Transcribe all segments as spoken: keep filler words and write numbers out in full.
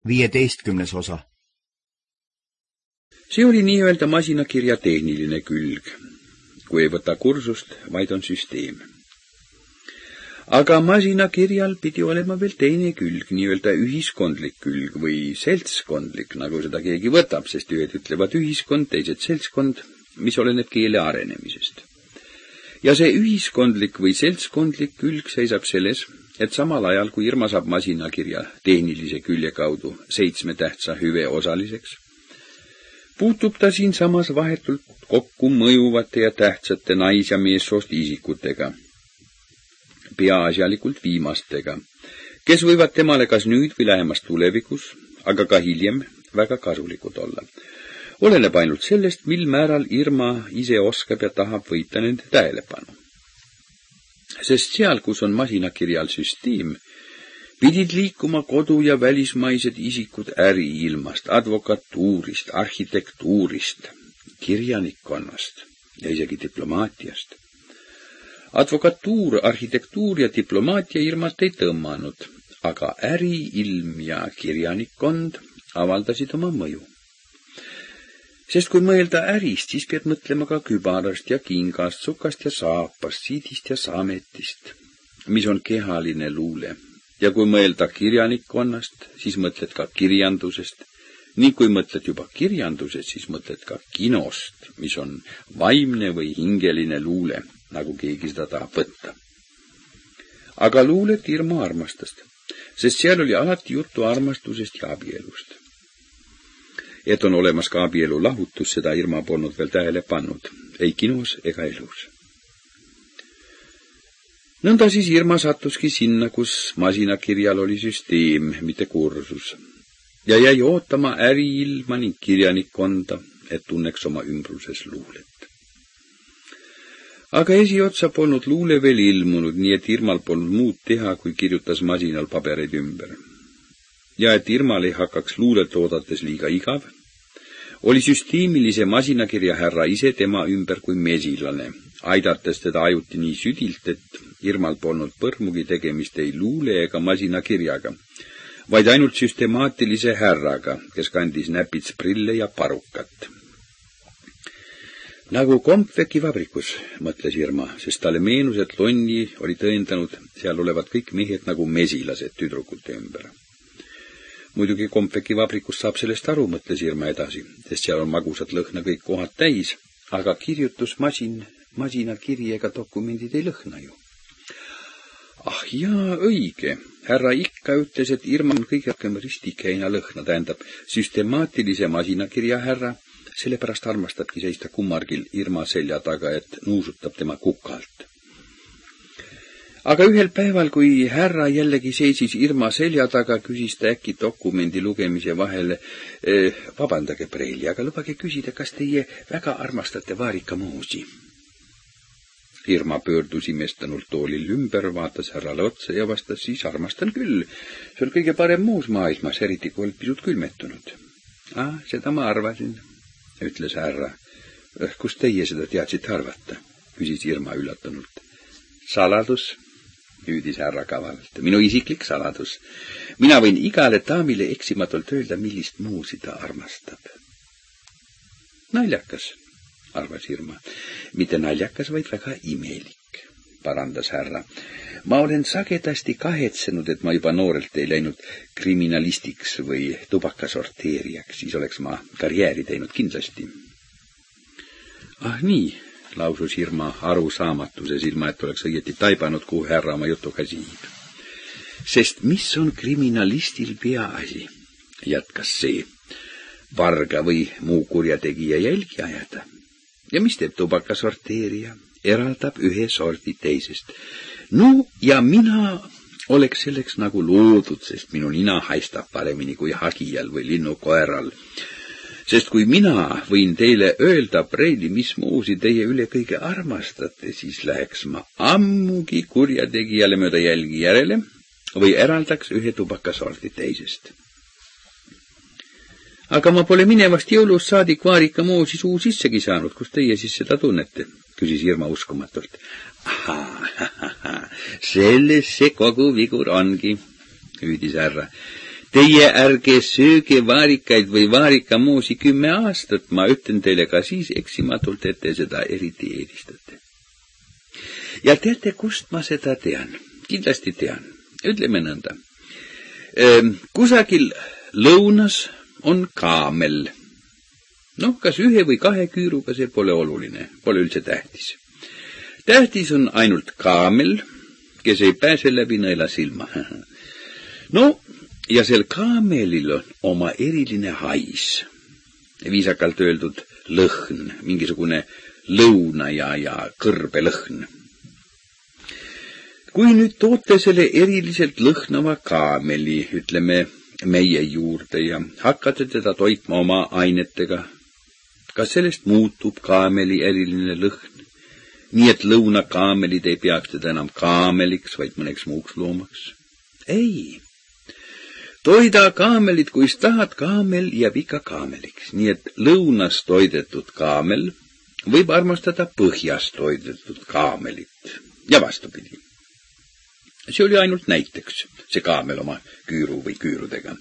viieteistkümnes osa. See oli nii-öelda masinakirja tehniline külg, kui ei võta kursust, vaid on süsteem. Aga masinakirjal pidi olema veel teine külg, nii-öelda ühiskondlik külg või seltskondlik, nagu seda keegi võtab, sest ühed ütlevad ühiskond, teised seltskond, mis oleneb keele arenemisest. Ja see ühiskondlik või seltskondlik külg seisab selles, et samal ajal, kui Irma saab masinakirja tehnilise külje kaudu seitsme tähtsa hüve osaliseks, puutub ta siinsamas vahetult kokku mõjuvate ja tähtsate nais- ja meessoost isikutega, peaasjalikult viimastega, kes võivad temale kas nüüd või lähemas tulevikus, aga ka hiljem väga kasulikud olla. Oleneb ainult sellest, mil määral Irma ise oskab ja tahab võita nende tähelepanu. Sest seal, kus on masinakirjal süsteem, pidid liikuma kodu- ja välismaised isikud äriilmast, advokatuurist, arhitektuurist, kirjanikkonnast ja isegi diplomaatiast. Advokatuur, arhitektuur ja diplomaatia Irmat ei tõmmanud, aga äriilm ja kirjanikkond avaldasid oma mõju. Sest kui mõelda ärist, siis pead mõtlema ka kübarast ja kingast, sukast ja saapast, siidist ja saametist, mis on kehaline luule. Ja kui mõelda kirjanikkonnast, siis mõtled ka kirjandusest, ning kui mõtled juba kirjandusest, siis mõtled ka kinost, mis on vaimne või hingeline luule, nagu keegi seda tahab võtta. Aga luulet Irma armastas, sest seal oli alati juttu armastusest ja abielust. Et on olemas ka abielu lahutus, seda Irma polnud veel tähele pannud, ei kinos ega elus. Nõnda siis Irma sattuski sinna, kus masinakirjal oli süsteem, mitte kursus, ja jäi ootama äriilma ning kirjanikkonda, et tunneks oma ümbruses luulet. Aga esiotsa polnud luule veel ilmunud, nii et Irmal polnud muud teha, kui kirjutas masinal pabereid ümber. Ja et Irmal ei hakkaks luulet oodates liiga igav, oli süsteemilise masinakirja härra ise tema ümber kui mesilane, aidates teda ajuti nii südilt, et Irmal polnud põrmugi tegemist ei luule ega masinakirjaga, vaid ainult süstemaatilise härraga, kes kandis näpits prille ja parukat. Nagu kompveki vabrikus, mõtles Irma, sest talle meenus, et Lonni oli tõendanud, seal olevat kõik mehed nagu mesilased tüdrukute ümber. Muidugi kompveki vabrikus saab sellest aru, mõtles Irma edasi, sest seal on magusad lõhna kõik kohad täis, aga kirjutusmasin, masinakiri ega dokumendid ei lõhna ju. Ah jaa, õige. Härra ikka ütles, et Irma on kõige rohkem ristikeina lõhna, tähendab süstemaatilise masinakirja härra, sellepärast armastabki seista kummargil Irma selja taga, et nuusutab tema kukalt. Aga ühel päeval, kui härra jällegi seisis Irma selja taga, küsis ta äkki dokumendi lugemise vahele, eh, vabandage preili, aga lubage küsida, kas teie väga armastate Vaarika Moosi? Irma pöördus imestunult toolil ümber, vaatas härrale otsa ja vastas, siis armastan küll. See on kõige parem moos maailmas, eriti kui oled pisut külmetunud. Ah, seda ma arvasin, ütles härra. Kus teie seda teadsite arvata? Küsis Irma üllatunult. Saladus, hüüdis härra kavalalt. Minu isiklik saladus. Mina võin igale daamile eksimatult öelda, millist muusi ta armastab. Naljakas, arvas Irma. Mitte naljakas, vaid väga imelik, parandas härra. Ma olen sagedasti kahetsenud, et ma juba noorelt ei läinud kriminalistiks või tubakasorteerijaks, siis oleks ma karjääri teinud kindlasti. Ah nii, lausus Irma arusaamatuses, ilma et oleks õieti taibanud, kuhu härra oma jutuga siib. Sest mis on kriminalistil peaasi, jätkas see, varga või muu kurjategija jälgi ajada. Ja mis teeb tubakasorteerija? Eraldab ühe sordi teisest. No ja mina oleks selleks nagu loodud, sest minu nina haistab paremini kui hagijal või linnukoeral. Sest kui mina võin teile öelda, preili, mis muusi teie üle kõige armastate, siis läheks ma ammugi kurjategijale mööda jälgi järele või eraldaks ühe tubakasordi teisest. Aga ma pole minevast jõulust saadik Vaarika Moosi suu sissegi saanud, kus teie siis seda tunnete, küsis Irma uskumatult. Ahaa, selles see kogu vigur ongi, hüüdis härra. Teie ärge sööge vaarikaid või vaarikamoosi kümme aastat, ma ütlen teile ka siis eksimatult, et te seda eriti eelistate. Ja teate, kust ma seda tean? Kindlasti tean. Ütleme nõnda. Kusagil lõunas on kaamel. Noh, kas ühe või kahe küüruga, see pole oluline, pole üldse tähtis. Tähtis on ainult kaamel, kes ei pääse läbi nõela silma. No, ja sel kaamelil on oma eriline hais. Viisakalt öeldud lõhn, mingisugune lõuna ja, ja kõrbelõhn. Kui nüüd toote selle eriliselt lõhnava kaameli, ütleme, meie juurde ja hakkate teda toitma oma ainetega, kas sellest muutub kaameli eriline lõhn? Nii et lõunakaamelid ei peaks teda enam kaameliks, vaid mõneks muuks loomaks? Ei. Toida kaamelit, kui tahad, kaamel jääb ikka kaameliks. Nii et lõunas toidetud kaamel võib armastada põhjas toidetud kaamelit. Ja vastupidi. See oli ainult näiteks, see kaamel oma küüru või küürudega.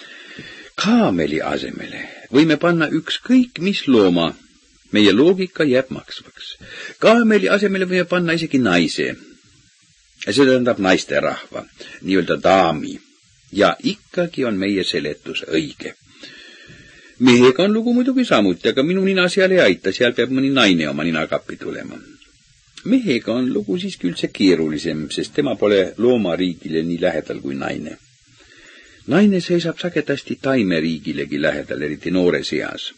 Kaameli asemele võime panna ükskõik mis looma. Meie loogika jääb maksvaks. Kaameli asemele võime panna isegi naise. See tähendab naisterahva, nii-öelda daami. Ja ikkagi on meie seletus õige. Mehega on lugu muidugi samuti, aga minu nina seal ei aita, seal peab mõni naine oma ninakappi tulema. Mehega on lugu siiski üldse keerulisem, sest tema pole loomariigile nii lähedal kui naine. Naine seisab sagedasti taimeriigilegi lähedal, eriti noores eas.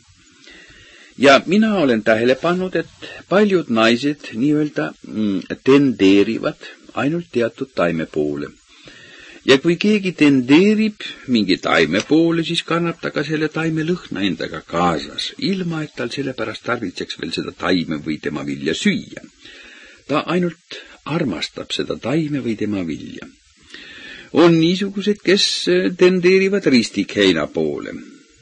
Ja mina olen tähele pannud, et paljud naised nii-öelda tendeerivad ainult teatud taime poole. Ja kui keegi tendeerib mingi taime poole, siis kannab ta ka selle taime lõhna endaga kaasas, ilma et tal sellepärast tarvitseks veel seda taime või tema vilja süüa. Ta ainult armastab seda taime või tema vilja. On niisugused, kes tendeerivad ristikheina poole.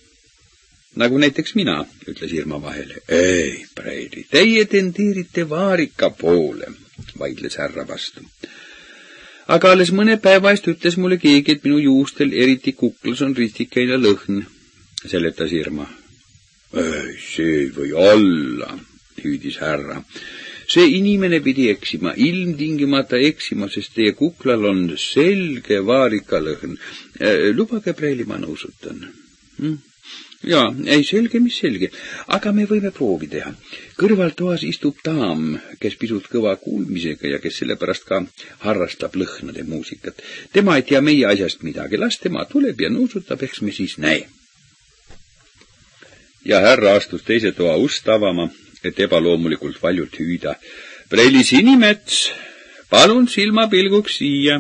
Nagu näiteks mina, ütles Irma vahele. Ei, Preili, teie tendeerite vaarika poole, vaidles härra vastu. Aga alles mõne päeva eest ütles mulle keegi, et minu juustel, eriti kuklas, on ristikheina lõhn, seletas Irma. Ei, see ei või olla, hüüdis härra. See inimene pidi eksima, ilmtingimata eksima, sest teie kuklal on selge vaarika lõhn. Lubage, Preili, ma nõusutan. Hm? Jaa, ei selge, mis selge, aga me võime proovi teha. Kõrvaltoas istub daam, kes pisut kõva kuulmisega ja kes sellepärast ka harrastab lõhnade muusikat. Tema ei tea meie asjast midagi, las tema tuleb ja nõusutab, eks me siis näe. Ja härra astus teise toa ust avama, et ebaloomulikult valjult hüüda. Preili Sinimets, palun silmapilguks siia.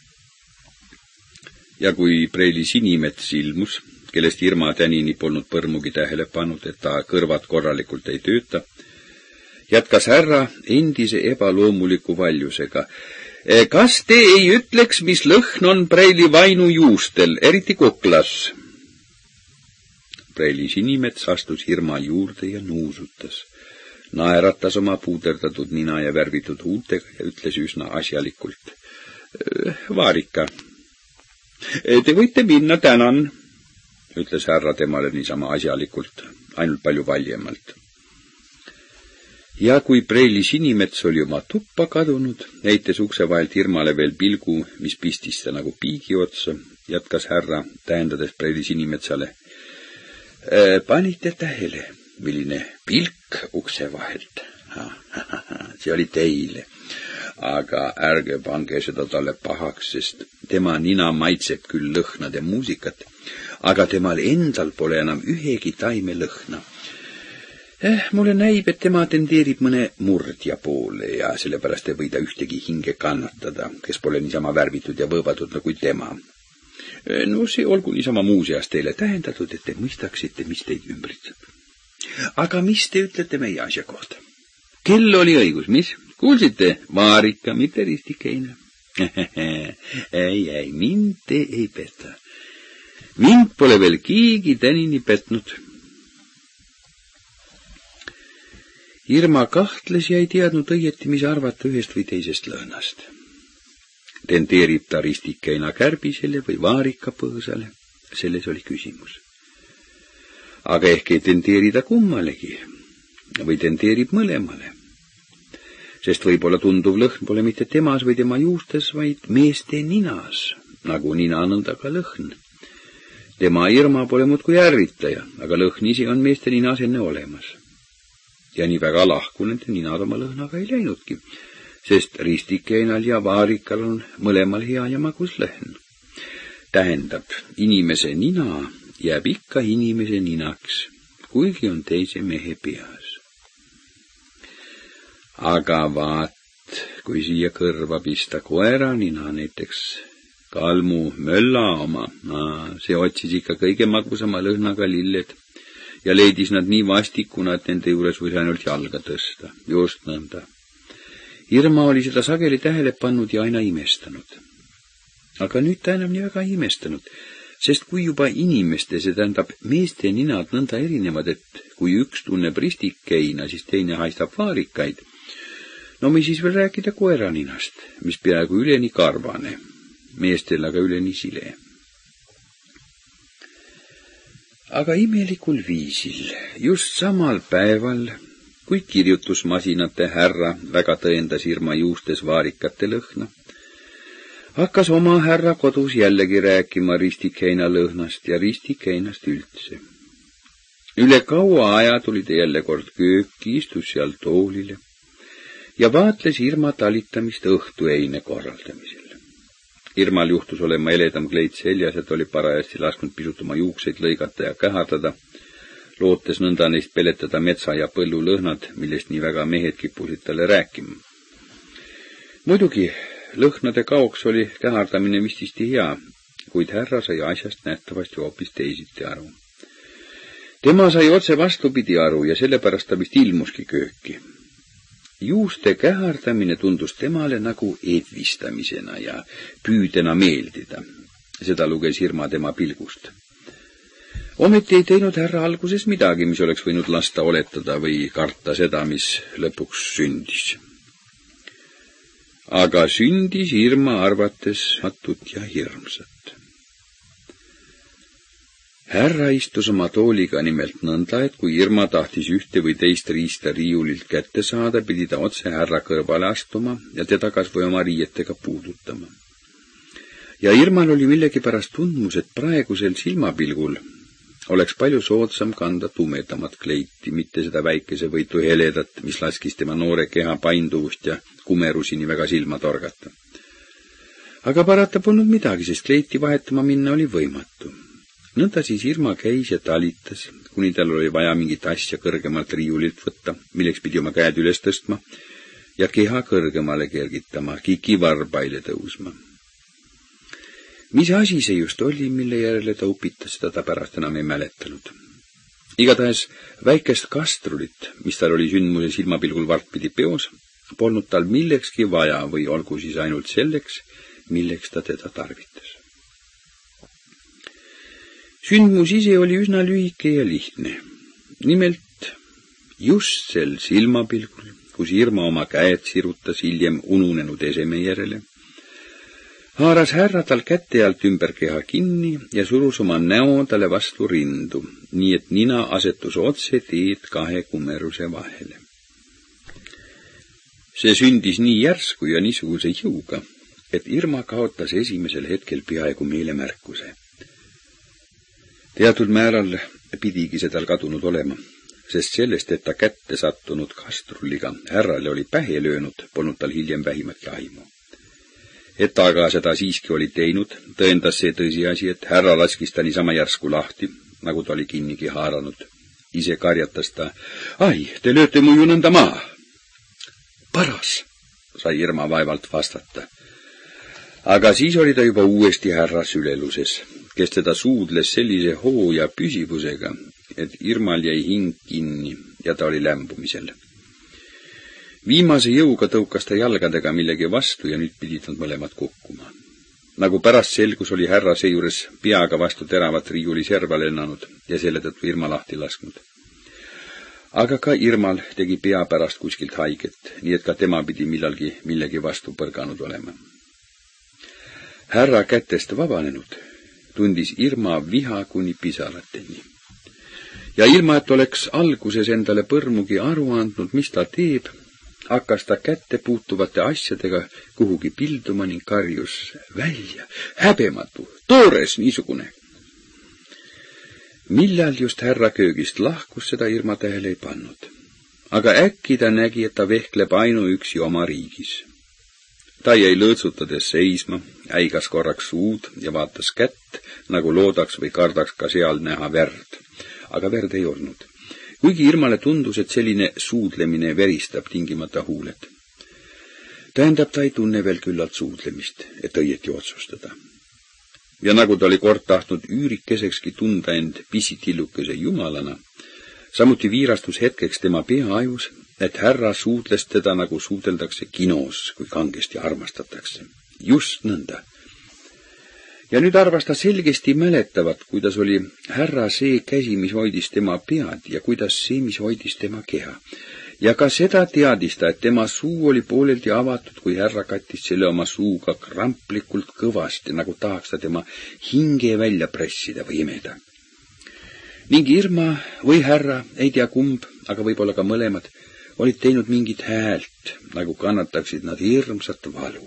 Ja kui Preili Sinimets ilmus, kellest Irma tänini polnud põrmugi tähele pannud, et ta kõrvad korralikult ei tööta, jätkas härra endise ebaloomuliku valjusega. Kas te ei ütleks, mis lõhn on Preili vainu juustel, eriti kuklas? Preili Sinimets astus Irma juurde ja nuusutas. Naeratas oma puuderdatud nina ja värvitud huultega ja ütles üsna asjalikult. Vaarika. Te võite minna, tänan, ütles härra temale niisama asjalikult, ainult palju valjemalt. Ja kui Preili Sinimets oli oma tuppa kadunud, heites ukse vahelt Irmale veel pilgu, mis pistis ta nagu piigi otsa, jätkas härra, tähendades Preili Sinimetsale. Panite tähele, milline pilk ukse vahelt. See oli teile. Aga ärge pange seda talle pahaks, sest tema nina maitseb küll lõhnade muusikat, aga temal endal pole enam ühegi taime lõhna. Eh, mulle näib, et tema tendeerib mõne murdja poole ja sellepärast ei või ta ühtegi hinge kannatada, kes pole niisama värvitud ja võõvatud nagu tema. No see olgu niisama muuseas teile tähendatud, et te mõistaksite, mis teid ümbritseb. Aga mis te ütlete meie asja kohta? Kell oli õigus, mis? Kuulsite? Vaarika, mitte ristikheina. ei, ei, mind te ei peta. Mind pole veel keegi tänini petnud. Irma kahtles ja ei teadnud õieti, mis arvata ühest või teisest lõhnast. Tendeerib ta ristikheina kärbisele või vaarika põõsale. selles oli küsimus. Aga ehk ei tenteerida kummalegi või tenteerib mõlemale. Sest võib-olla tunduv lõhn pole mitte temas või tema juustes, vaid meeste ninas, nagu nina nõnda ka lõhn. Tema Irma pole muudkui ärritaja, aga lõhn ise on meeste ninas enne olemas. Ja nii väga lahku nende ninad oma lõhnaga ei läinudki, sest ristikeinal ja vaarikal on mõlemal hea ja magus lõhn. Tähendab, inimese nina jääb ikka inimese ninaks, kuigi on teise mehe peas. Aga vaat, kui siia kõrva pista koera nina, näiteks kalmu mölla oma, see otsis ikka kõige magusama lõhnaga lilled ja leidis nad nii vastikuna, et nende juures võis ainult jalga tõsta. Just nõnda. Irma oli seda sageli tähele pannud ja aina imestanud. Aga nüüd ta enam nii väga imestanud, sest kui juba inimeste, see tähendab meeste ninad nõnda erinevad, et kui üks tunneb ristikeina, siis teine haistab vaarikaid, no me siis veel rääkida koera ninast, mis peaaegu üleni karvane, meestel aga üleni sile. Aga imelikul viisil, just samal päeval, kui kirjutusmasinate härra väga tõendas Irma juustes vaarikate lõhna, hakkas oma härra kodus jällegi rääkima ristikeina lõhnast ja ristikeinast üldse. Üle kaua aja tuli ta jälle kord kööki, istus seal toolile ja vaatles Irma talitamist õhtueine korraldamisel. Irmal juhtus olema eledam kleit seljas, et oli parajasti lasknud pisut oma juukseid lõigata ja kähardada, lootes nõnda neist peletada metsa ja põllu lõhnad, millest nii väga mehed kippusid talle rääkima. Muidugi, lõhnade kaoks oli kähardamine vististi hea, kuid härra sai asjast nähtavasti hoopis teisiti aru. Tema sai otse vastupidi aru ja sellepärast ta vist ilmuski kööki. Juuste kähardamine tundus temale nagu edvistamisena ja püüdena meeldida. Seda luges Irma tema pilgust. Ometi ei teinud härra alguses midagi, mis oleks võinud lasta oletada või karta seda, mis lõpuks sündis. Aga sündis Irma arvates matut ja hirmsat. Härra istus oma tooliga nimelt nõnda, et kui Irma tahtis ühte või teist riista riiulilt kätte saada, pidi ta otse härra kõrvale astuma ja teda kas või oma riietega puudutama. Ja Irmal oli millegipärast tundmus, et praegusel silmapilgul oleks palju soodsam kanda tumedamat kleiti, mitte seda väikese võitu heledat, mis laskis tema noore keha painduvust ja kumerusi nii väga silma torgata. Aga parata polnud midagi, sest kleiti vahetama minna oli võimatu. Nõnda siis Irma käis ja talitas, kuni tal oli vaja mingit asja kõrgemalt riiulilt võtta, milleks pidi oma käed üles tõstma ja keha kõrgemale kergitama, kiki varbaile tõusma. Mis asi see just oli, mille järele ta upitas, seda ta pärast enam ei mäletanud. Igatahes väikest kastrulit, mis tal oli sündmuse silmapilgul vartpidi peos, polnud tal millekski vaja või olgu siis ainult selleks, milleks ta teda tarvitas. Sündmus ise oli üsna lühike ja lihtne. Nimelt, just sel silmapilgul, kus Irma oma käed sirutas hiljem ununenud eseme järele, haaras härra tal kätte alt ümber keha kinni ja surus oma näo talle vastu rindu, nii et nina asetus otse teed kahe kumeruse vahele. See sündis nii järsku ja niisuguse jõuga, et Irma kaotas esimesel hetkel peaaegu meelemärkuse. Teatud määral pidigi see tal kadunud olema, sest sellest, et ta kätte sattunud kastrulliga härrale oli pähe löönud, polnud tal hiljem vähimatki aimu. Et ta aga seda siiski oli teinud, tõendas see tõsiasi, et härra laskis ta niisama järsku lahti, nagu ta oli kinnigi haaranud. Ise karjatas ta, ai, te lööte mu ju nõnda maa. Paras, sai Irma vaevalt vastata. Aga siis oli ta juba uuesti härra süleluses, kes teda suudles sellise hoo ja püsivusega, et Irmal jäi hing kinni ja ta oli lämbumisel. Viimase jõuga tõukas ta jalgadega millegi vastu ja nüüd pidid nad mõlemad kukkuma. Nagu pärast selgus, oli härra seejuures peaga vastu teravat riiuli serva lennanud ja selle tõttu Irma lahti lasknud. Aga ka Irmal tegi pea pärast kuskilt haiget, nii et ka tema pidi millalgi millegi vastu põrganud olema. Härra kätest vabanenud tundis Irma viha kuni pisarateni. Ja ilma, et oleks alguses endale põrmugi aru andnud, mis ta teeb, hakkas ta kätte puutuvate asjadega kuhugi pilduma ning karjus välja. Häbematu, toores niisugune. Millal just härra köögist lahkus, seda Irma tähele ei pannud. Aga äkki ta nägi, et ta vehkleb ainuüksi oma riigis. Ta jäi lõõtsutades seisma, äigas korraks suud ja vaatas kätt, nagu loodaks või kardaks ka seal näha verd. Aga verd ei olnud. Kuigi Irmale tundus, et selline suudlemine veristab tingimata huuled. Tähendab, ta ei tunne veel küllalt suudlemist, et õieti otsustada. Ja nagu ta oli kord tahtnud üürikesekski tunda end pisitillukese jumalana, samuti viirastus hetkeks tema peaajus, et härra suudles teda nagu suudeldakse kinos, kui kangesti armastatakse. Just nõnda. Ja nüüd arvas ta selgesti mäletavat, kuidas oli härra see käsi, mis hoidis tema pead ja kuidas see, mis hoidis tema keha. Ja ka seda teadis ta, et tema suu oli pooleldi avatud, kui härra kattis selle oma suuga kramplikult kõvasti, nagu tahaks ta tema hinge välja pressida või imeda. Ning Irma või härra, ei tea kumb, aga võib-olla ka mõlemad, olid teinud mingit häält, nagu kannataksid nad hirmsat valu.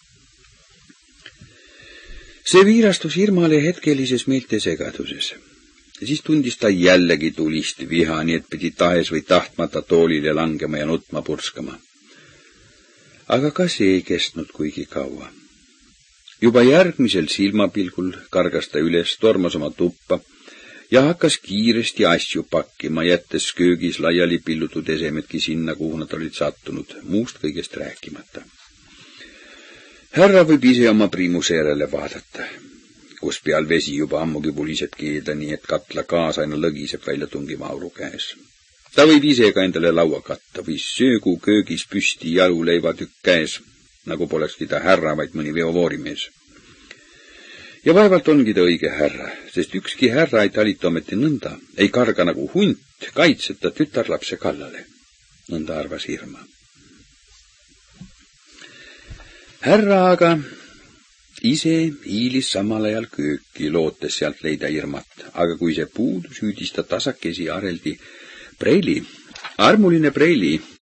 See viirastus Irmale hetkelises meelte segaduses. Siis tundis ta jällegi tulist viha, nii et pidi tahes või tahtmata toolile langema ja nutma purskama. Aga ka see ei kestnud kuigi kaua. Juba järgmisel silmapilgul kargas ta üles, tormas oma tuppa ja hakkas kiiresti asju pakkima, jättes köögis laiali pillutud esemedki sinna, kuhu nad olid sattunud, muust kõigest rääkimata. Härra võib ise oma priimuse järele vaadata, kus peal vesi juba ammugi puliseb keeda, nii et katla kaas aina lõgiseb välja tungiva auru käes. Ta võib ise ka endale laua katta või söögu köögis püsti jaluleivatükk käes, nagu polekski ta härra, vaid mõni veovoorimees. Ja vaevalt ongi ta õige härra, sest ükski härra ei talita ometi nõnda, ei karga nagu hunt, kaitseta tütarlapse kallale. Nõnda arvas Irma. Härra aga ise hiilis samal ajal kööki, lootes sealt leida Irmat, aga kui see puudus, hüüdis ta tasakesi areldi. Preili, armuline Preili,